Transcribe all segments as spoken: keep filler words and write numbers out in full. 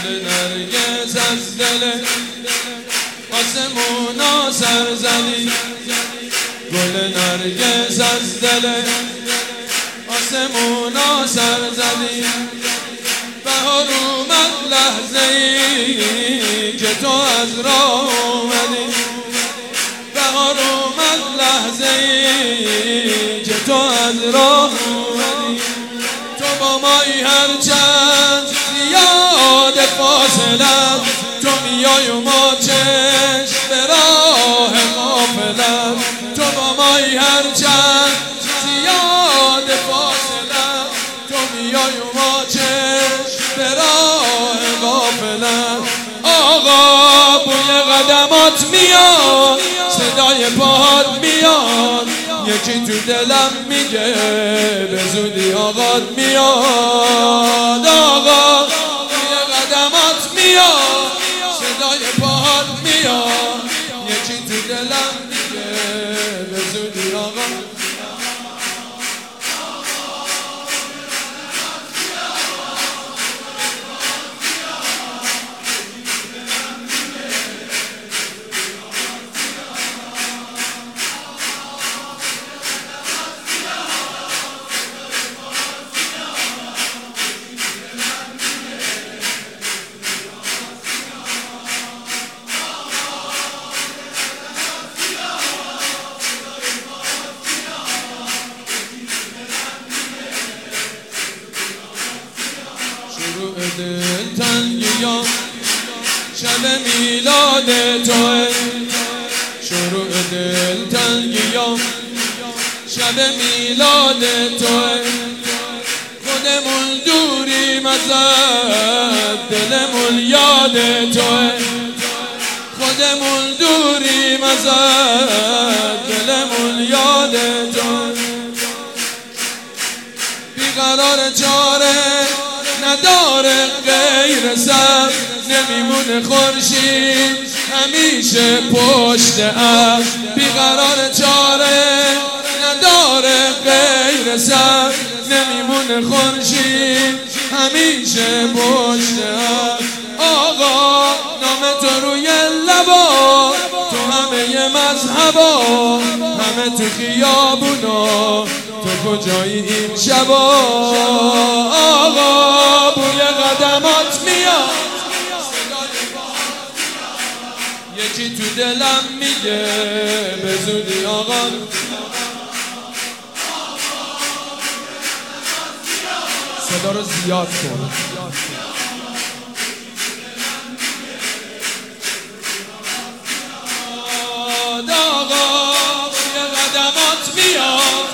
نرگس از دل آسمونا سر زدی، گل نرگس از دل آسمونا سر زدی. بهار اومد لحظه ای که تو از راه اومدی، بهار اومد لحظه ای که تو از راه اومدی. تو با مایی هرچند زیاد فاصلت، تو میای و ما چشم به راه غافلت. تو با مایی هرچند زیاد فاصلت، تو میای و ما چشم به راه غافلت. آقا بوی قدمات میاد، صدای پاهات میاد، یکی تو دلم میگه به زودی آقات میاد. آقا بوی قدمات میاد، صدای پاهات میاد، یکی تو دلم میگه به زودی آقات. شروع دل تنگیام شب میلاد توه، شروع دل تنگیام شب میلاد توه. خودمون دوریم ازت، دلمون یاد توه، خودمون دوریم ازت، دلمون یاد توه. بیقرار چاره نداره غیر سر، نمیمونه خورشید همیشه پشت ابر. بیقرار چاره نداره غیر سر، نمیمونه خورشید همیشه پشت ابر. آقا نام تو روی لبا، تو همه مذهبا، همه تو خیابونا، تو کجایی این شبا. آقا بوی قدمات میاد، یکی تو دلم میگه به زودی آقا. صدا رو زیاد کن. آقا بوی قدمات میاد،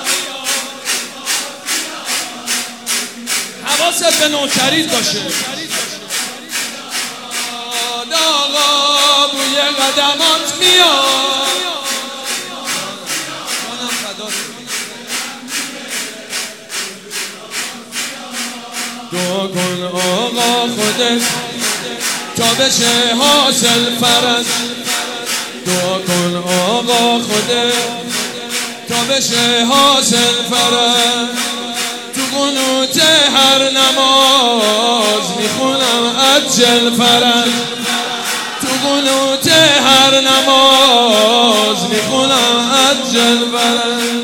حواست به نوکریت باشه. آقا بوی قدمات میاد، دعا کن آقا خودت تا بشه حاصل فرج. دعا کن آقا خودت تا بشه حاصل فرج. تو قنوت هر نماز میخونم عجل فرج، تو قنوت هر نماز میخونم عجل فرج.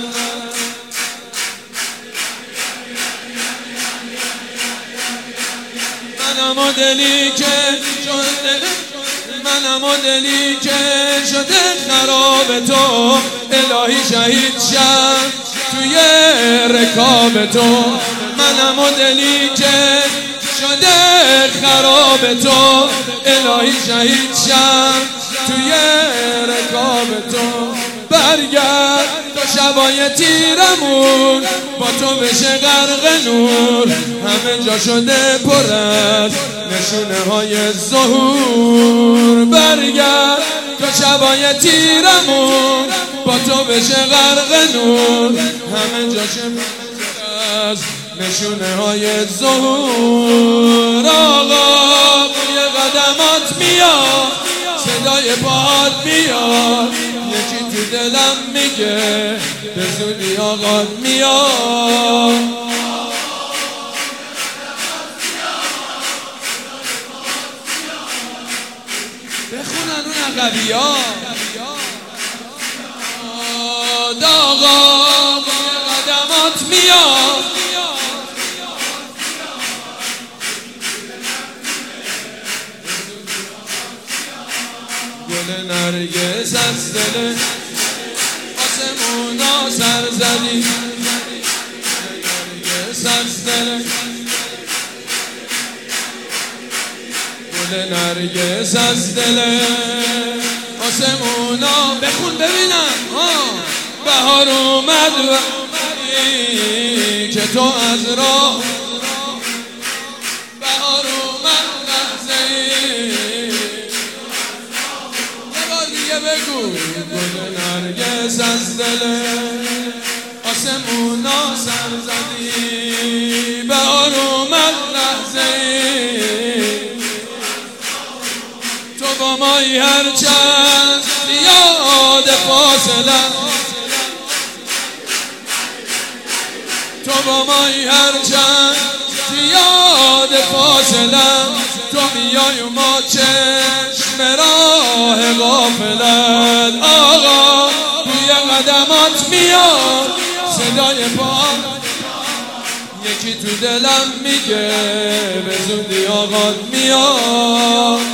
منم و دلی که شده، منم و دلی که شده خراب تو، الهی شهید شم توی رکاب تو. منم و دلی که شده خراب تو، الهی شهید شم توی رکاب تو. برگرد تا شبای تیرمون با تو بشه غرق نور، همه جا شده پر از نشونه های ظهور. برگرد تا شبای تیرمون با تو بشه غرق نور، همه جا شده از نشونه های ظهور. آقا بوی قدمات میاد، صدای پاهات میاد، یکی تو دلم میگه به زودی آقات میاد. بزن اون عقبی ها آقا قدمات میاد گل نرگس از دل آسمونا سر زدی نرگس از دل گل نرگس از دل آسمونا بخون ببینم بهار اومد وقتی که تو از راه بهار اومد لحظه‌ای یه بار دیگه بگو گل نرگس از دل آسمونا سر زدی بهار اومد لحظه‌ای تو با مایی هرچند یاد فاصله تو با مایی هرچند یاد فاصله تو میای و ما چشم راه غافلت آقا توی قدمات میاد صدای پا یکی تو دلم میگه به زودی آقات میاد